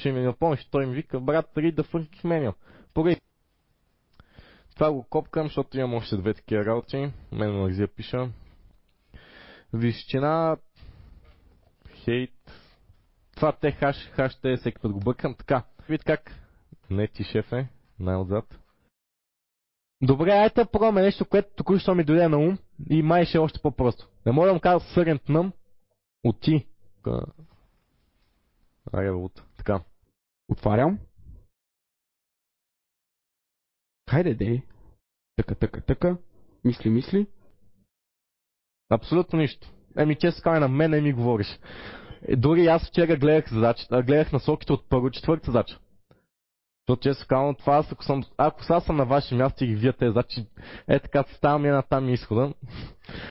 че ми напомниш, той ми вика, брат, read the fucking manual. Поради това го копкам, защото имам още две такива работи. Мен на Азия пиша. Височина, хейт. Това те хаш, те всеки път го бъкам. Така, вид как. Не ти шефе, най-отзад. Добре, айде пробваме нещо, което току-що ми дойде на ум и май ще е още по-просто. Не мога да му кажа сърент нъм от ти. Така. Отварям. Хайде, дей. Тъка. Мисли. Абсолютно нищо. Често казвай на мен не ми говориш. Дори аз вчера гледах насоките от първо четвърта задача. Защото често казвам, това ако сега съм на ваше място и ги вие тези задачи, така ставам една там и изхода.